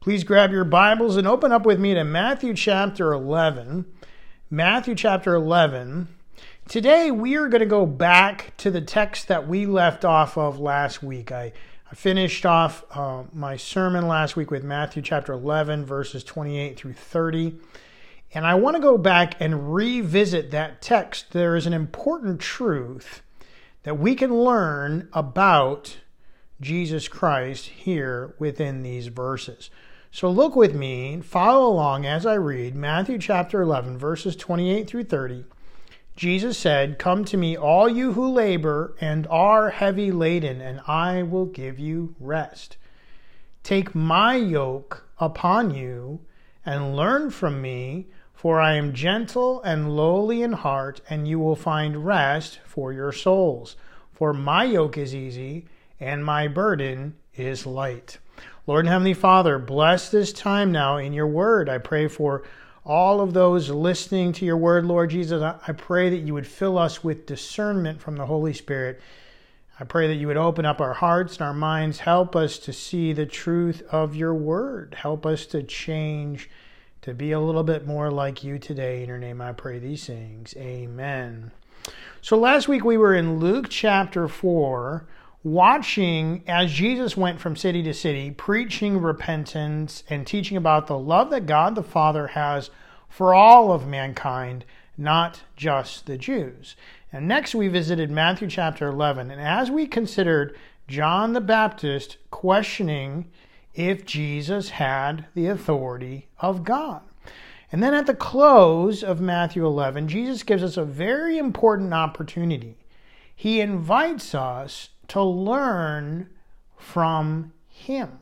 please grab your Bibles and open up with me to Matthew chapter 11. Matthew chapter 11. Today we are going to go back to the text that we left off of last week. I finished off my sermon last week with Matthew chapter 11, verses 28 through 30. And I want to go back and revisit that text. There is an important truth that we can learn about Jesus Christ here within these verses. So look with me, follow along as I read Matthew chapter 11, verses 28 through 30. Jesus said, "Come to me, all you who labor and are heavy laden, and I will give you rest. Take my yoke upon you and learn from me, for I am gentle and lowly in heart, and you will find rest for your souls. For my yoke is easy and my burden is light." Lord and Heavenly Father, bless this time now in your word. I pray for all of those listening to your word, Lord Jesus. I pray that you would fill us with discernment from the Holy Spirit. I pray that you would open up our hearts and our minds. Help us to see the truth of your word. Help us to change, to be a little bit more like you today. In your name I pray these things. Amen. So last week we were in Luke chapter 4, watching as Jesus went from city to city, preaching repentance and teaching about the love that God the Father has for all of mankind, not just the Jews. And next we visited Matthew chapter 11. And as we considered John the Baptist questioning if Jesus had the authority of God. And then at the close of Matthew 11, Jesus gives us a very important opportunity. He invites us to learn from him.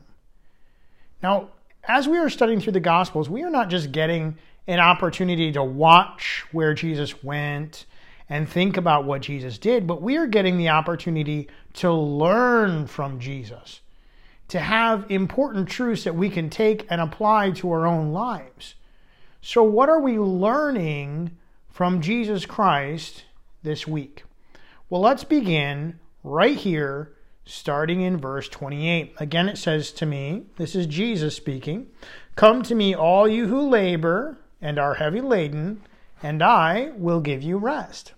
Now, as we are studying through the Gospels, we are not just getting an opportunity to watch where Jesus went and think about what Jesus did, but we are getting the opportunity to learn from Jesus, to have important truths that we can take and apply to our own lives. So what are we learning from Jesus Christ this week? Well, let's begin right here, starting in verse 28. Again, it says to me, this is Jesus speaking, "Come to me, all you who labor and are heavy laden, and I will give you rest."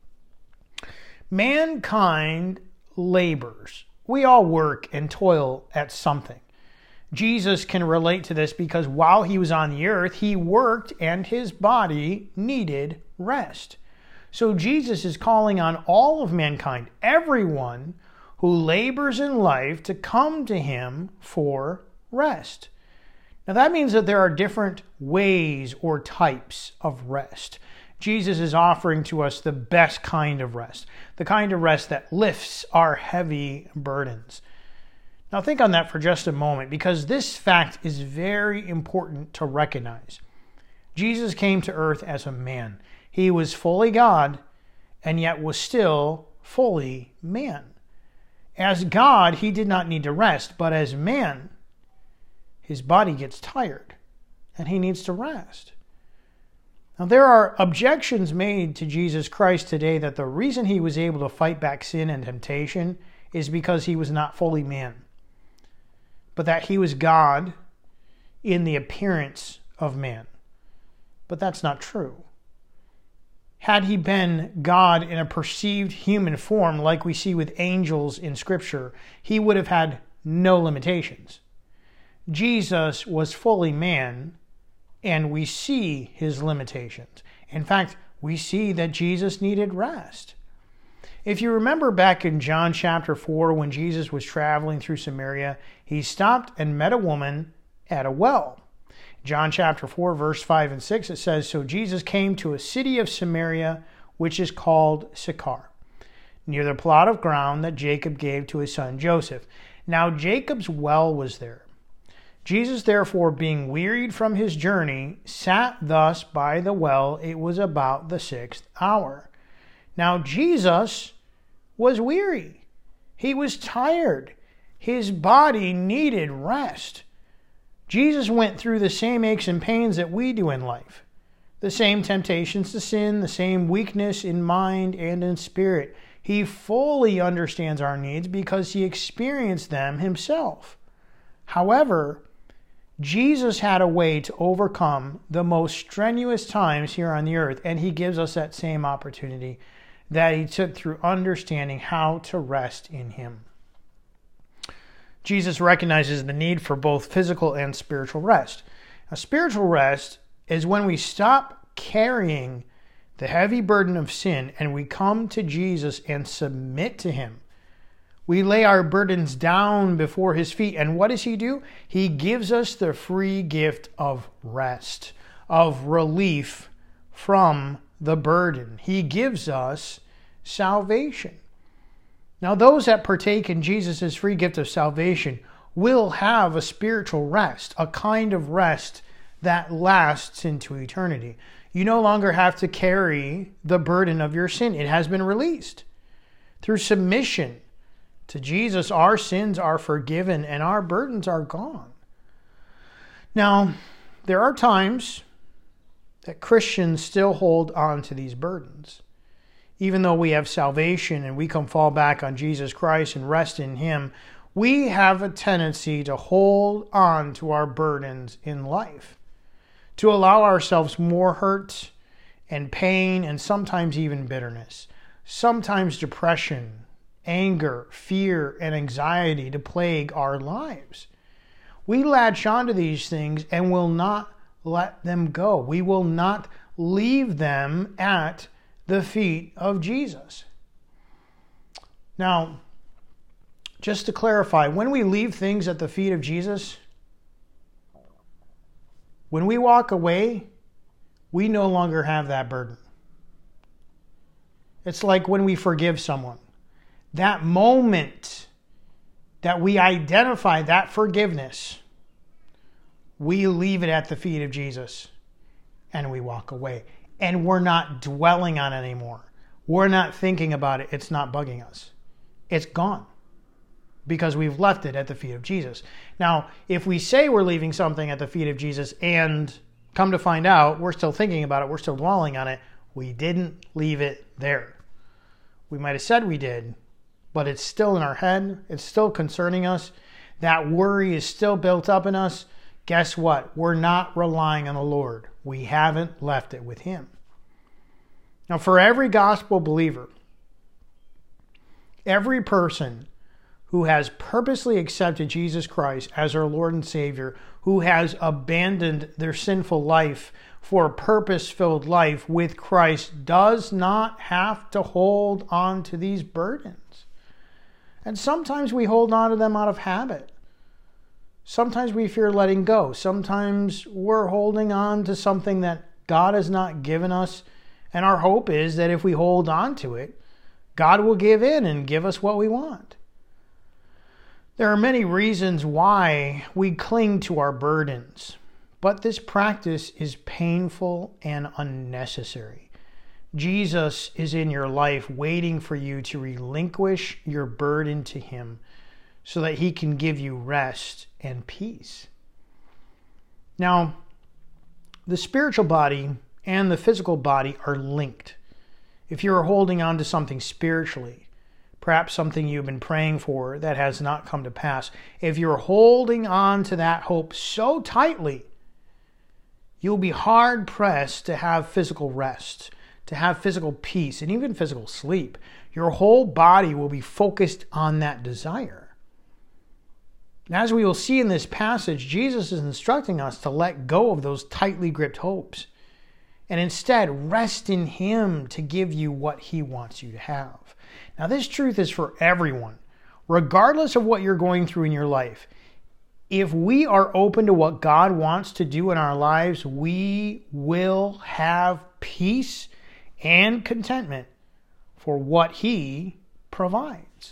Mankind labors. We all work and toil at something. Jesus can relate to this because while he was on the earth, he worked and his body needed rest. So Jesus is calling on all of mankind, everyone who labors in life, to come to him for rest. Now that means that there are different ways or types of rest. Jesus is offering to us the best kind of rest, the kind of rest that lifts our heavy burdens. Now think on that for just a moment, because this fact is very important to recognize. Jesus came to earth as a man. He was fully God and yet was still fully man. As God, he did not need to rest, but as man, his body gets tired and he needs to rest. Now there are objections made to Jesus Christ today that the reason he was able to fight back sin and temptation is because he was not fully man, but that he was God in the appearance of man. But that's not true. Had he been God in a perceived human form like we see with angels in Scripture, he would have had no limitations. Jesus was fully man, and we see his limitations. In fact, we see that Jesus needed rest. If you remember back in John chapter 4, when Jesus was traveling through Samaria, he stopped and met a woman at a well. John chapter 4, verse 5 and 6, it says, "So Jesus came to a city of Samaria, which is called Sychar, near the plot of ground that Jacob gave to his son Joseph. Now Jacob's well was there. Jesus, therefore, being wearied from his journey, sat thus by the well. It was about the 6th hour. Now Jesus was weary. He was tired. His body needed rest. Jesus went through the same aches and pains that we do in life, the same temptations to sin, the same weakness in mind and in spirit. He fully understands our needs because he experienced them himself. However, Jesus had a way to overcome the most strenuous times here on the earth, and he gives us that same opportunity that he took through understanding how to rest in him. Jesus recognizes the need for both physical and spiritual rest. Now, spiritual rest is when we stop carrying the heavy burden of sin and we come to Jesus and submit to him. We lay our burdens down before his feet, and what does he do? He gives us the free gift of rest, of relief from the burden. He gives us salvation. Now, those that partake in Jesus' free gift of salvation will have a spiritual rest, a kind of rest that lasts into eternity. You no longer have to carry the burden of your sin. It has been released. Through submission to Jesus, our sins are forgiven and our burdens are gone. Now, there are times that Christians still hold on to these burdens. Even though we have salvation and we can fall back on Jesus Christ and rest in him, we have a tendency to hold on to our burdens in life, to allow ourselves more hurt and pain and sometimes even bitterness, sometimes depression, anger, fear, and anxiety to plague our lives. We latch onto these things and will not let them go. We will not leave them at the feet of Jesus. Now, just to clarify, when we leave things at the feet of Jesus, when we walk away, we no longer have that burden. It's like when we forgive someone. That moment that we identify that forgiveness, we leave it at the feet of Jesus and we walk away. And we're not dwelling on it anymore. We're not thinking about it. It's not bugging us. It's gone because we've left it at the feet of Jesus. Now, if we say we're leaving something at the feet of Jesus and come to find out we're still thinking about it, we're still dwelling on it, we didn't leave it there. We might have said we did, but it's still in our head. It's still concerning us. That worry is still built up in us. Guess what? We're not relying on the Lord. We haven't left it with him. Now, for every gospel believer, every person who has purposely accepted Jesus Christ as our Lord and Savior, who has abandoned their sinful life for a purpose-filled life with Christ, does not have to hold on to these burdens. And sometimes we hold on to them out of habit. Sometimes we fear letting go. Sometimes we're holding on to something that God has not given us. And our hope is that if we hold on to it, God will give in and give us what we want. There are many reasons why we cling to our burdens, but this practice is painful and unnecessary. Jesus is in your life waiting for you to relinquish your burden to him so that he can give you rest and peace. Now, the spiritual body and the physical body are linked. If you're holding on to something spiritually, perhaps something you've been praying for that has not come to pass, if you're holding on to that hope so tightly, you'll be hard-pressed to have physical rest, to have physical peace, and even physical sleep. Your whole body will be focused on that desire. As we will see in this passage, Jesus is instructing us to let go of those tightly gripped hopes and instead rest in him to give you what he wants you to have. Now, this truth is for everyone, regardless of what you're going through in your life. If we are open to what God wants to do in our lives, we will have peace and contentment for what he provides.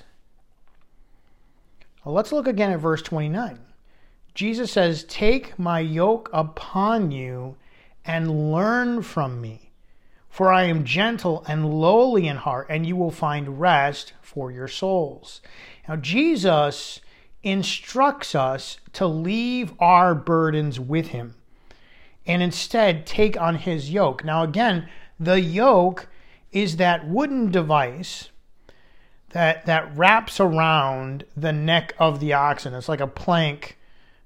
Well, let's look again at verse 29. Jesus says, "Take my yoke upon you and learn from me, for I am gentle and lowly in heart, and you will find rest for your souls." Now, Jesus instructs us to leave our burdens with him and instead take on his yoke. Now, again, the yoke is that wooden device that wraps around the neck of the oxen. It's like a plank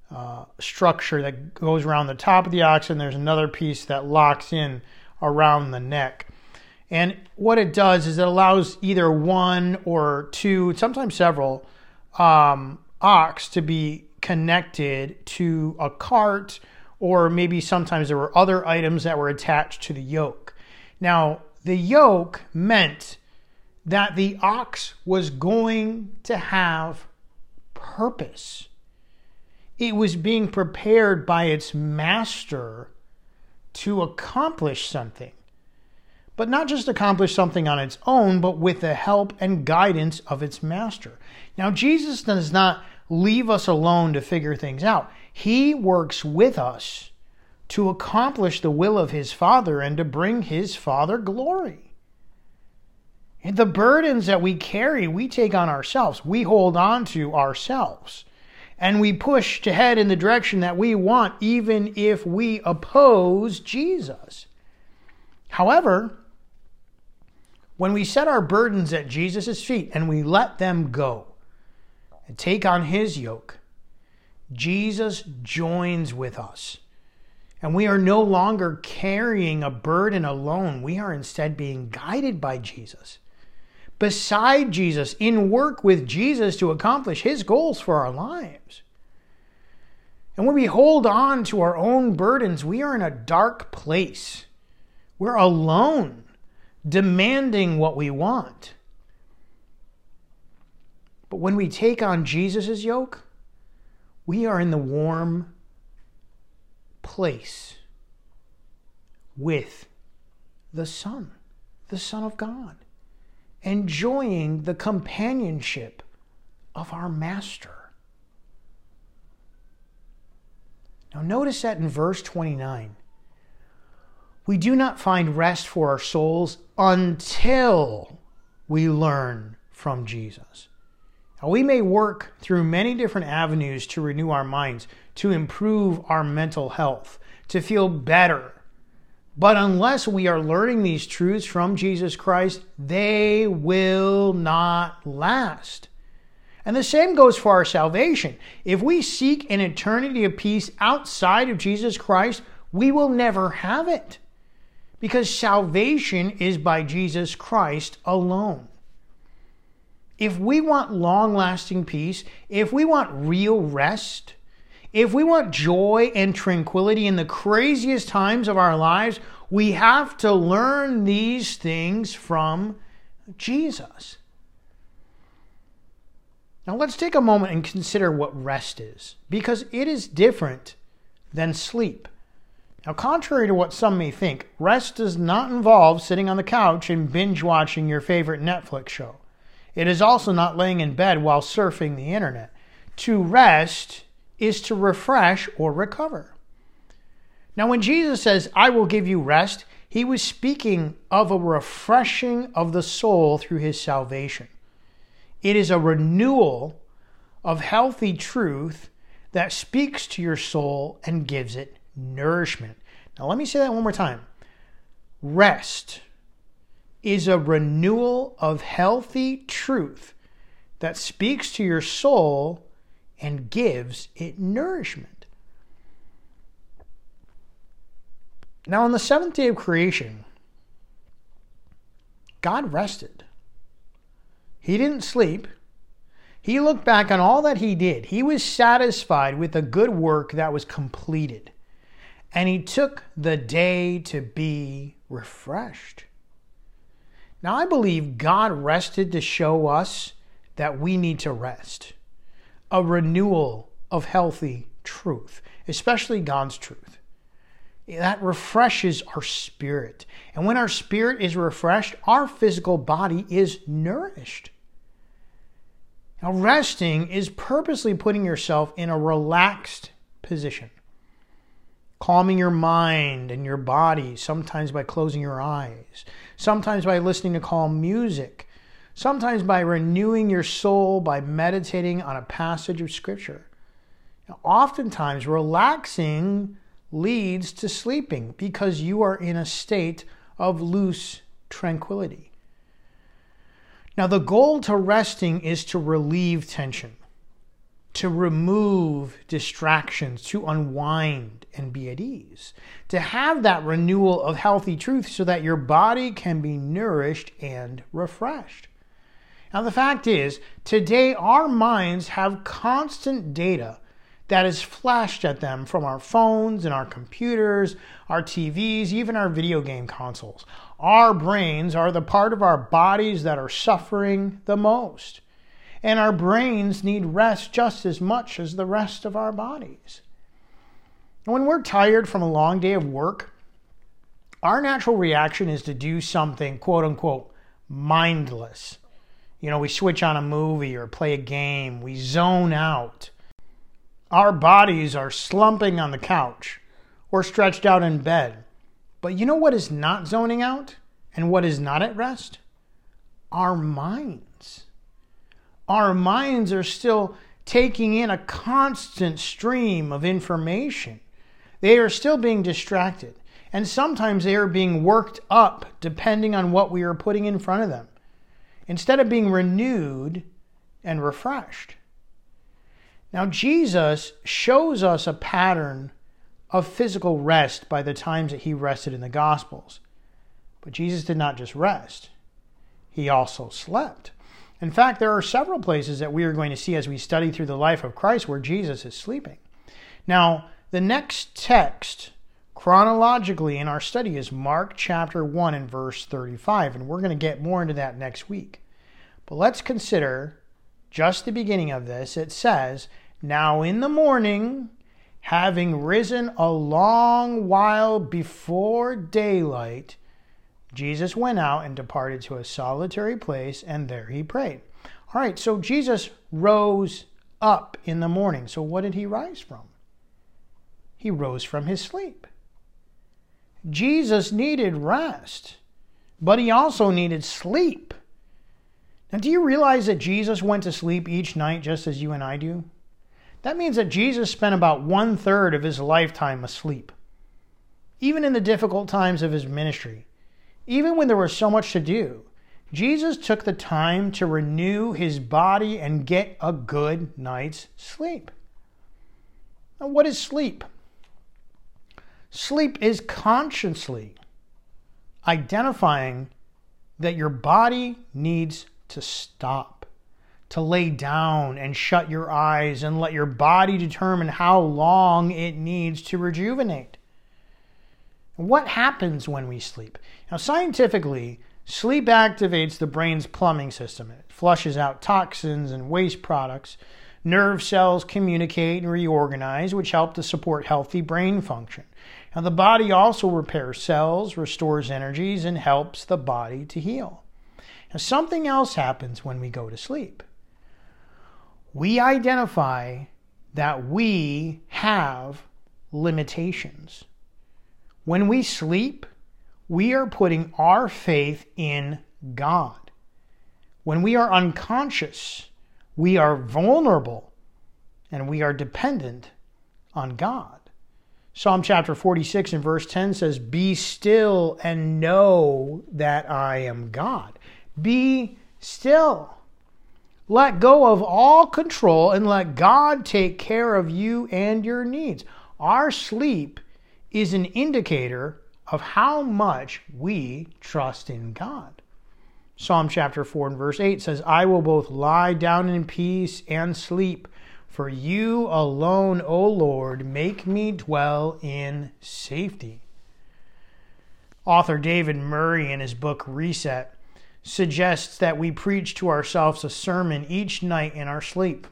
structure that goes around the top of the ox, and there's another piece that locks in around the neck. And what it does is it allows either one or two, sometimes several, ox to be connected to a cart, or maybe sometimes there were other items that were attached to the yoke. Now, the yoke meant that the ox was going to have purpose. It was being prepared by its master to accomplish something. But not just accomplish something on its own, but with the help and guidance of its master. Now, Jesus does not leave us alone to figure things out. He works with us to accomplish the will of his Father and to bring his Father glory. And the burdens that we carry, we take on ourselves. We hold on to ourselves. And we push to head in the direction that we want, even if we oppose Jesus. However, when we set our burdens at Jesus' feet and we let them go and take on his yoke, Jesus joins with us. And we are no longer carrying a burden alone. We are instead being guided by Jesus, beside Jesus, in work with Jesus to accomplish his goals for our lives. And when we hold on to our own burdens, we are in a dark place. We're alone, demanding what we want. But when we take on Jesus' yoke, we are in the warm place with the Son of God, enjoying the companionship of our Master. Now notice that in verse 29, we do not find rest for our souls until we learn from Jesus. Now, we may work through many different avenues to renew our minds, to improve our mental health, to feel better. But unless we are learning these truths from Jesus Christ, they will not last. And the same goes for our salvation. If we seek an eternity of peace outside of Jesus Christ, we will never have it. Because salvation is by Jesus Christ alone. If we want long-lasting peace, if we want real rest, if we want joy and tranquility in the craziest times of our lives, we have to learn these things from Jesus. Now let's take a moment and consider what rest is, because it is different than sleep. Now, contrary to what some may think, rest does not involve sitting on the couch and binge watching your favorite Netflix show. It is also not laying in bed while surfing the internet. To rest is to refresh or recover. Now, when Jesus says, "I will give you rest," he was speaking of a refreshing of the soul through his salvation. It is a renewal of healthy truth that speaks to your soul and gives it nourishment. Now, let me say that one more time. Rest is a renewal of healthy truth that speaks to your soul and gives it nourishment. Now, on the seventh day of creation, God rested. He didn't sleep. He looked back on all that he did. He was satisfied with the good work that was completed. And he took the day to be refreshed. Now, I believe God rested to show us that we need to rest. A renewal of healthy truth, especially God's truth. That refreshes our spirit. And when our spirit is refreshed, our physical body is nourished. Now, resting is purposely putting yourself in a relaxed position. Calming your mind and your body, sometimes by closing your eyes, sometimes by listening to calm music, sometimes by renewing your soul by meditating on a passage of Scripture. Now, oftentimes, relaxing leads to sleeping because you are in a state of loose tranquility. Now, the goal to resting is to relieve tension. to remove distractions, to unwind and be at ease, to have that renewal of healthy truth so that your body can be nourished and refreshed. Now, the fact is, today our minds have constant data that is flashed at them from our phones and our computers, our TVs, even our video game consoles. Our brains are the part of our bodies that are suffering the most. And our brains need rest just as much as the rest of our bodies. And when we're tired from a long day of work, our natural reaction is to do something, quote unquote, mindless. We switch on a movie or play a game. We zone out. Our bodies are slumping on the couch or stretched out in bed. But you know what is not zoning out and what is not at rest? Our minds. Our minds are still taking in a constant stream of information. They are still being distracted. And sometimes they are being worked up depending on what we are putting in front of them, instead of being renewed and refreshed. Now, Jesus shows us a pattern of physical rest by the times that he rested in the Gospels. But Jesus did not just rest. He also slept. In fact, there are several places that we are going to see as we study through the life of Christ where Jesus is sleeping. Now, the next text chronologically in our study is Mark chapter 1 and verse 35, and we're going to get more into that next week. But let's consider just the beginning of this. It says, "Now in the morning, having risen a long while before daylight, Jesus went out and departed to a solitary place, and there he prayed." All right, so Jesus rose up in the morning. So what did he rise from? He rose from his sleep. Jesus needed rest, but he also needed sleep. Now, do you realize that Jesus went to sleep each night just as you and I do? That means that Jesus spent about 1/3 of his lifetime asleep. Even in the difficult times of his ministry, even when there was so much to do, Jesus took the time to renew his body and get a good night's sleep. Now, what is sleep? Sleep is consciously identifying that your body needs to stop, to lay down and shut your eyes and let your body determine how long it needs to rejuvenate. What happens when we sleep? Now, scientifically, sleep activates the brain's plumbing system. It flushes out toxins and waste products. Nerve cells communicate and reorganize, which help to support healthy brain function. Now, the body also repairs cells, restores energies, and helps the body to heal. Now, something else happens when we go to sleep. We identify that we have limitations. When we sleep, we are putting our faith in God. When we are unconscious, we are vulnerable and we are dependent on God. Psalm chapter 46 and verse 10 says, "Be still and know that I am God." Be still. Let go of all control and let God take care of you and your needs. Our sleep is an indicator of how much we trust in God. Psalm chapter 4 and verse 8 says, "I will both lie down in peace and sleep, for you alone, O Lord, make me dwell in safety." Author David Murray, in his book Reset, suggests that we preach to ourselves a sermon each night in our sleep.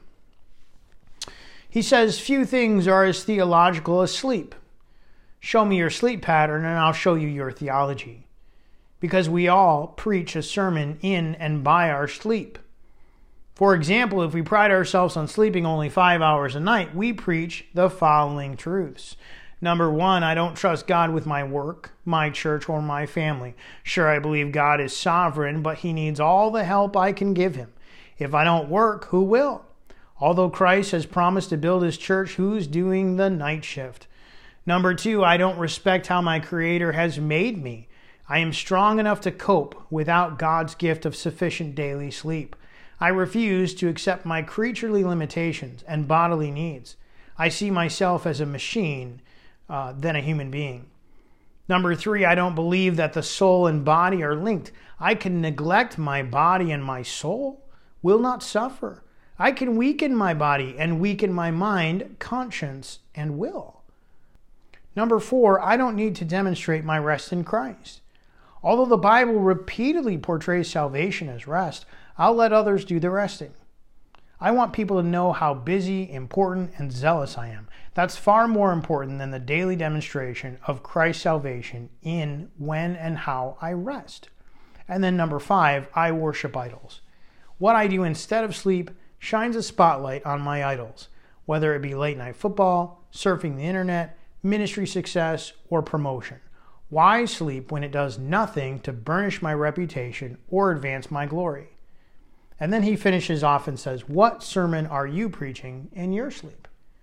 He says, "Few things are as theological as sleep. Show me your sleep pattern and I'll show you your theology." Because we all preach a sermon in and by our sleep. For example, if we pride ourselves on sleeping only 5 hours a night, we preach the following truths. Number 1, I don't trust God with my work, my church, or my family. Sure, I believe God is sovereign, but he needs all the help I can give him. If I don't work, who will? Although Christ has promised to build his church, who's doing the night shift? Number 2, I don't respect how my Creator has made me. I am strong enough to cope without God's gift of sufficient daily sleep. I refuse to accept my creaturely limitations and bodily needs. I see myself as a machine than a human being. Number 3, I don't believe that the soul and body are linked. I can neglect my body and my soul will not suffer. I can weaken my body and weaken my mind, conscience, and will. Number 4, I don't need to demonstrate my rest in Christ. Although the Bible repeatedly portrays salvation as rest, I'll let others do the resting. I want people to know how busy, important, and zealous I am. That's far more important than the daily demonstration of Christ's salvation in, when, and how I rest. And then number 5, I worship idols. What I do instead of sleep shines a spotlight on my idols, whether it be late night football, surfing the internet, ministry success, or promotion. Why sleep when it does nothing to burnish my reputation or advance my glory? And then he finishes off and says, what sermon are you preaching in your sleep?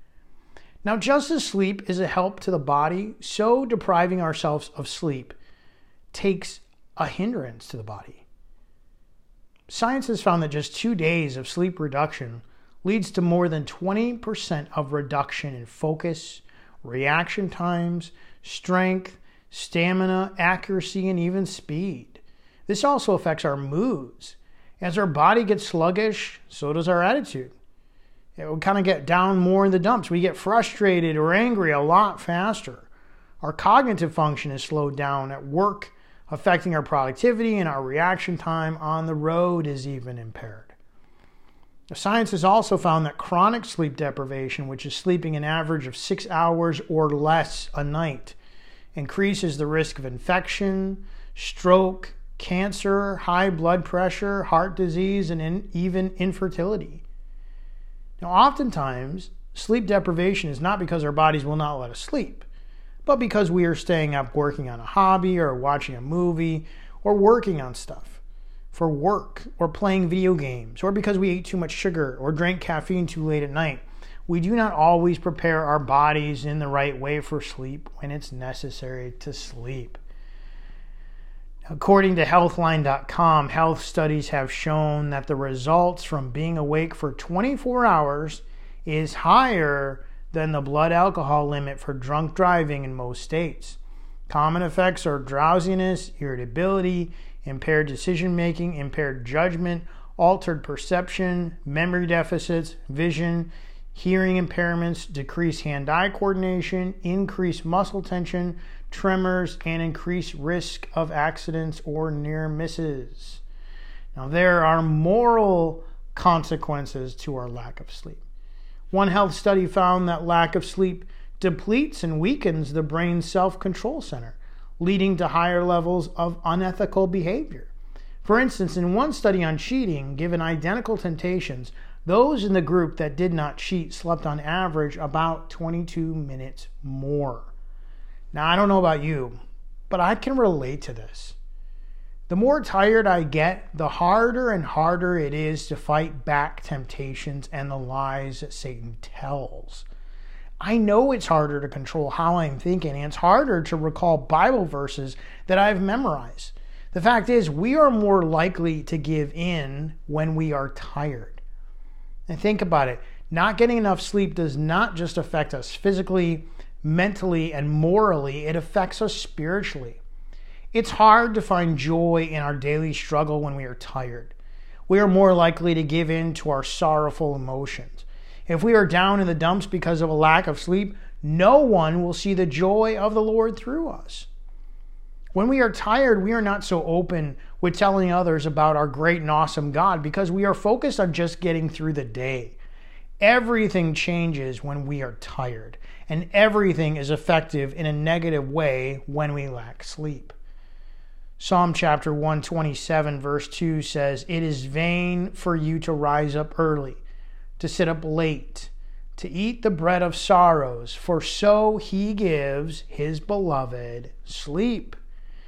Now, just as sleep is a help to the body, so depriving ourselves of sleep takes a hindrance to the body. Science has found that just 2 days of sleep reduction leads to more than 20% of reduction in focus, reaction times, strength, stamina, accuracy, and even speed. This also affects our moods. As our body gets sluggish, so does our attitude. It will kind of get down more in the dumps. We get frustrated or angry a lot faster. Our cognitive function is slowed down at work, affecting our productivity, and our reaction time on the road is even impaired. Science has also found that chronic sleep deprivation, which is sleeping an average of 6 hours or less a night, increases the risk of infection, stroke, cancer, high blood pressure, heart disease, and even infertility. Now, oftentimes, sleep deprivation is not because our bodies will not let us sleep, but because we are staying up working on a hobby or watching a movie or working on stuff for work or playing video games, or because we ate too much sugar or drank caffeine too late at night. We do not always prepare our bodies in the right way for sleep when it's necessary to sleep. According to Healthline.com, health studies have shown that the results from being awake for 24 hours is higher than the blood alcohol limit for drunk driving in most states. Common effects are drowsiness, irritability, impaired decision-making, impaired judgment, altered perception, memory deficits, vision, hearing impairments, decreased hand-eye coordination, increased muscle tension, tremors, and increased risk of accidents or near misses. Now, there are moral consequences to our lack of sleep. One health study found that lack of sleep depletes and weakens the brain's self-control center, leading to higher levels of unethical behavior. For instance, in one study on cheating, given identical temptations, those in the group that did not cheat slept on average about 22 minutes more. Now, I don't know about you, but I can relate to this. The more tired I get, the harder and harder it is to fight back temptations and the lies that Satan tells. I know it's harder to control how I'm thinking, and it's harder to recall Bible verses that I've memorized. The fact is, we are more likely to give in when we are tired. And think about it. Not getting enough sleep does not just affect us physically, mentally, and morally. It affects us spiritually. It's hard to find joy in our daily struggle when we are tired. We are more likely to give in to our sorrowful emotions. If we are down in the dumps because of a lack of sleep, no one will see the joy of the Lord through us. When we are tired, we are not so open with telling others about our great and awesome God because we are focused on just getting through the day. Everything changes when we are tired, and everything is effective in a negative way when we lack sleep. Psalm chapter 127 verse 2 says, "It is vain for you to rise up early, to sit up late, to eat the bread of sorrows, for so he gives his beloved sleep."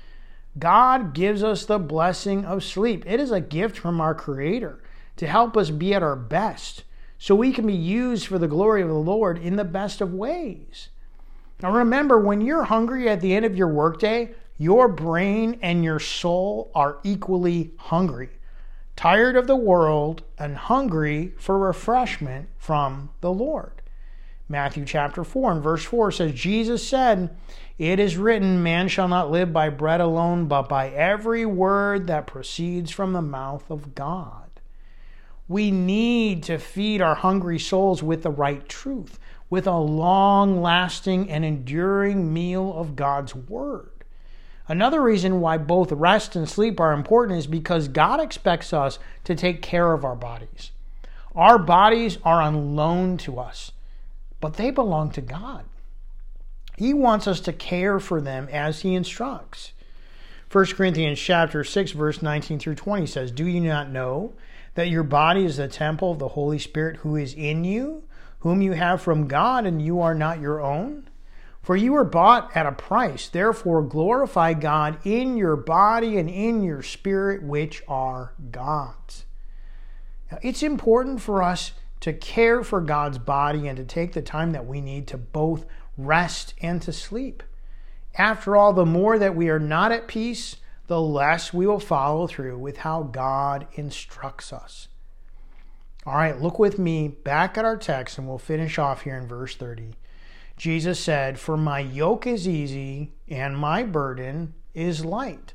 God gives us the blessing of sleep. It is a gift from our Creator to help us be at our best, so we can be used for the glory of the Lord in the best of ways. Now remember, when you're hungry at the end of your workday, your brain and your soul are equally hungry. tired of the world and hungry for refreshment from the Lord. Matthew chapter 4 and verse 4 says, Jesus said, "It is written, man shall not live by bread alone, but by every word that proceeds from the mouth of God." We need to feed our hungry souls with the right truth, with a long-lasting and enduring meal of God's Word. Another reason why both rest and sleep are important is because God expects us to take care of our bodies. Our bodies are on loan to us, but they belong to God. He wants us to care for them as He instructs. 1 Corinthians chapter 6, verse 19 through 20 says, "Do you not know that your body is the temple of the Holy Spirit who is in you, whom you have from God, and you are not your own? For you were bought at a price. Therefore glorify God in your body and in your spirit, which are God's." Now, it's important for us to care for God's body and to take the time that we need to both rest and to sleep. After all, the more that we are not at peace, the less we will follow through with how God instructs us. All right, look with me back at our text and we'll finish off here in verse 30. Jesus said, "For my yoke is easy and my burden is light."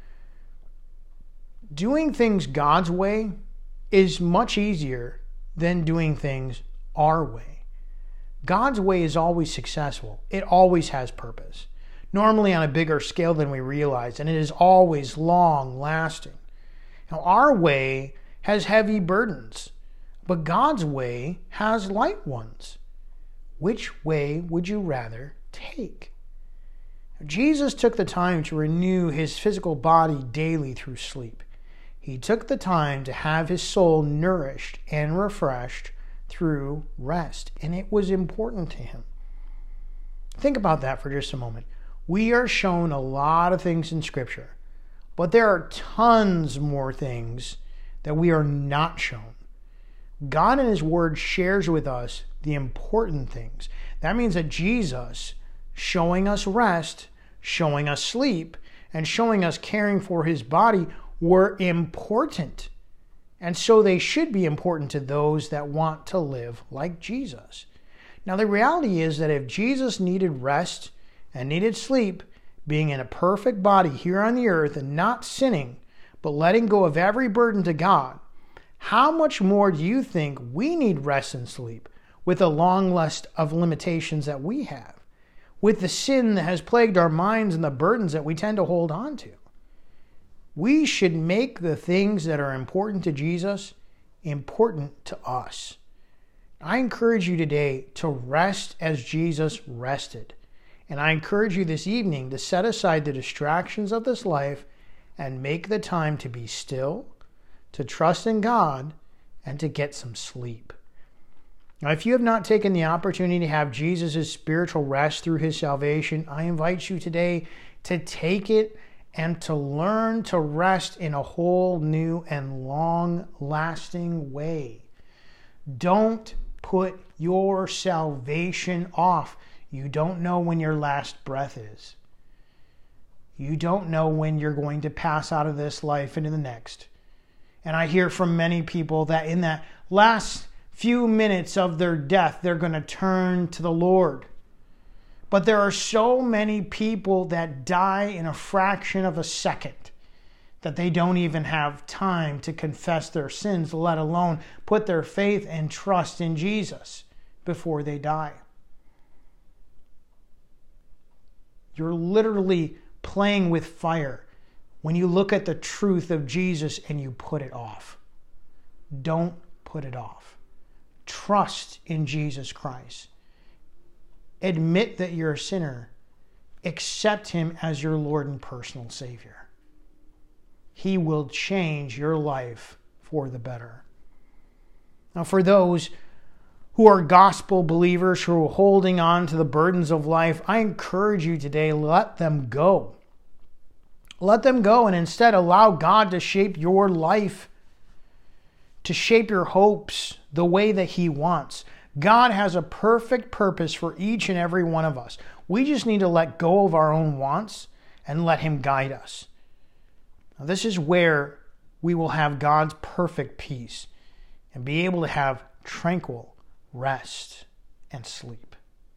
Doing things God's way is much easier than doing things our way. God's way is always successful. It always has purpose, normally on a bigger scale than we realize, and it is always long-lasting. Now, our way has heavy burdens, but God's way has light ones. Which way would you rather take? Jesus took the time to renew his physical body daily through sleep. He took the time to have his soul nourished and refreshed through rest, and it was important to him. Think about that for just a moment. We are shown a lot of things in Scripture, but there are tons more things that we are not shown. God in His Word shares with us the important things. That means that Jesus, showing us rest, showing us sleep, and showing us caring for His body were important. And so they should be important to those that want to live like Jesus. Now, the reality is that if Jesus needed rest and needed sleep, being in a perfect body here on the earth and not sinning, but letting go of every burden to God, how much more do you think we need rest and sleep with a long list of limitations that we have, with the sin that has plagued our minds and the burdens that we tend to hold on to? We should make the things that are important to Jesus important to us. I encourage you today to rest as Jesus rested. And I encourage you this evening to set aside the distractions of this life and make the time to be still, to trust in God, and to get some sleep. Now, if you have not taken the opportunity to have Jesus' spiritual rest through His salvation, I invite you today to take it and to learn to rest in a whole new and long-lasting way. Don't put your salvation off. You don't know when your last breath is. You don't know when you're going to pass out of this life into the next. And I hear from many people that in that last few minutes of their death, they're going to turn to the Lord. But there are so many people that die in a fraction of a second that they don't even have time to confess their sins, let alone put their faith and trust in Jesus before they die. You're literally playing with fire when you look at the truth of Jesus and you put it off. Don't put it off. Trust in Jesus Christ. Admit that you're a sinner. Accept Him as your Lord and personal Savior. He will change your life for the better. Now, for those who are gospel believers who are holding on to the burdens of life, I encourage you today, let them go. Let them go and instead allow God to shape your life, to shape your hopes the way that He wants. God has a perfect purpose for each and every one of us. We just need to let go of our own wants and let Him guide us. Now, this is where we will have God's perfect peace and be able to have tranquil rest and sleep.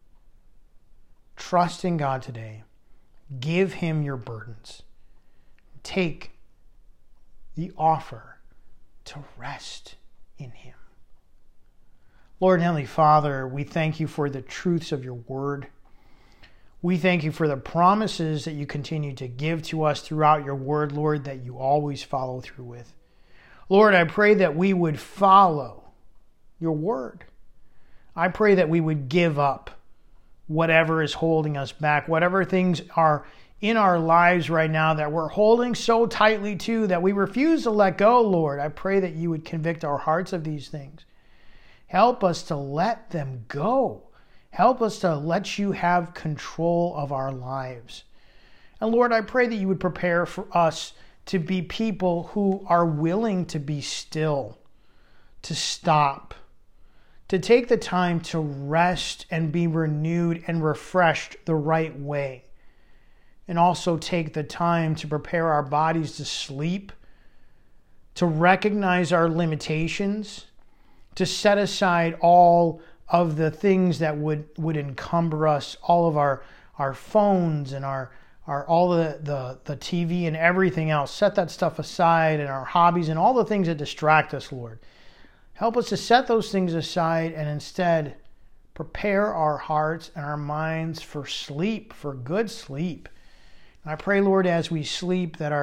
Trust in God today. Give him your burdens. Take the offer to rest in him. Lord and Heavenly Father, we thank you for the truths of your word. We thank you for the promises that you continue to give to us throughout your word, Lord, that you always follow through with. Lord, I pray that we would follow your word. I pray that we would give up whatever is holding us back, whatever things are in our lives right now that we're holding so tightly to that we refuse to let go, Lord. I pray that you would convict our hearts of these things. Help us to let them go. Help us to let you have control of our lives. And Lord, I pray that you would prepare for us to be people who are willing to be still, to stop, to take the time to rest and be renewed and refreshed the right way. And also take the time to prepare our bodies to sleep, to recognize our limitations, to set aside all of the things that would encumber us, all of our phones and our all the TV and everything else. Set that stuff aside, and our hobbies and all the things that distract us, Lord. Help us to set those things aside and instead prepare our hearts and our minds for sleep, for good sleep. And I pray, Lord, as we sleep, that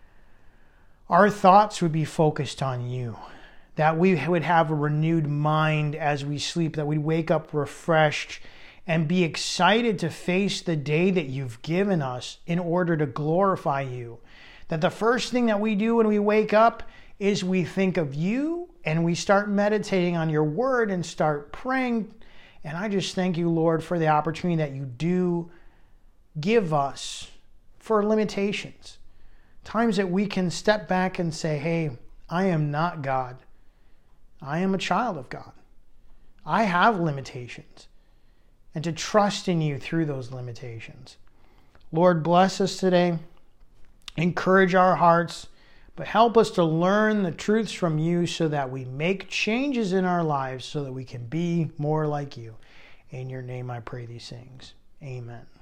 our thoughts would be focused on you, that we would have a renewed mind as we sleep, that we'd wake up refreshed and be excited to face the day that you've given us in order to glorify you. That the first thing that we do when we wake up is we think of you and we start meditating on your word and start praying. And I just thank you, Lord, for the opportunity that you do give us for limitations. Times that we can step back and say, hey, I am not God. I am a child of God. I have limitations. And to trust in you through those limitations. Lord, bless us today. Encourage our hearts. But help us to learn the truths from you so that we make changes in our lives so that we can be more like you. In your name I pray these things. Amen.